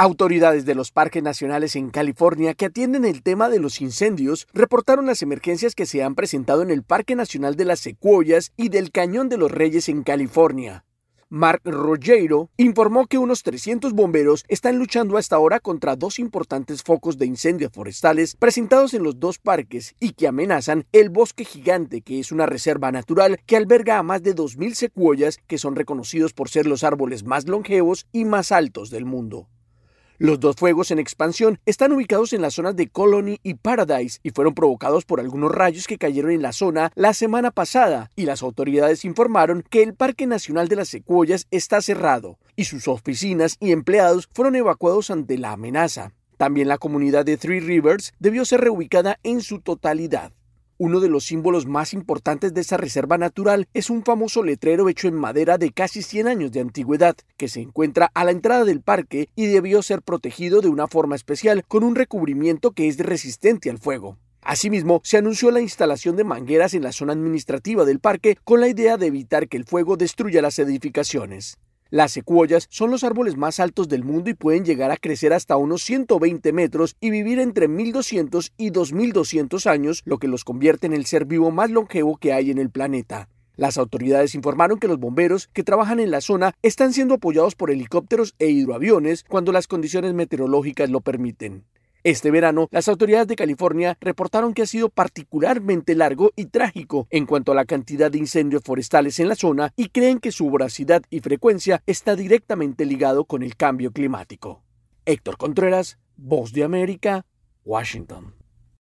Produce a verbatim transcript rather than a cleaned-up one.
Autoridades de los parques nacionales en California que atienden el tema de los incendios reportaron las emergencias que se han presentado en el Parque Nacional de las Secuoyas y del Cañón de los Reyes en California. Mark Rogero informó que unos trescientos bomberos están luchando hasta ahora contra dos importantes focos de incendios forestales presentados en los dos parques y que amenazan el bosque gigante, que es una reserva natural que alberga a más de dos mil secuoyas, que son reconocidos por ser los árboles más longevos y más altos del mundo. Los dos fuegos en expansión están ubicados en las zonas de Colony y Paradise y fueron provocados por algunos rayos que cayeron en la zona la semana pasada, y las autoridades informaron que el Parque Nacional de las Secuoyas está cerrado y sus oficinas y empleados fueron evacuados ante la amenaza. También la comunidad de Three Rivers debió ser reubicada en su totalidad. Uno de los símbolos más importantes de esta reserva natural es un famoso letrero hecho en madera de casi cien años de antigüedad, que se encuentra a la entrada del parque y debió ser protegido de una forma especial con un recubrimiento que es resistente al fuego. Asimismo, se anunció la instalación de mangueras en la zona administrativa del parque con la idea de evitar que el fuego destruya las edificaciones. Las secuoyas son los árboles más altos del mundo y pueden llegar a crecer hasta unos ciento veinte metros y vivir entre mil doscientos y dos mil doscientos años, lo que los convierte en el ser vivo más longevo que hay en el planeta. Las autoridades informaron que los bomberos que trabajan en la zona están siendo apoyados por helicópteros e hidroaviones cuando las condiciones meteorológicas lo permiten. Este verano, las autoridades de California reportaron que ha sido particularmente largo y trágico en cuanto a la cantidad de incendios forestales en la zona y creen que su voracidad y frecuencia está directamente ligado con el cambio climático. Héctor Contreras, Voz de América, Washington.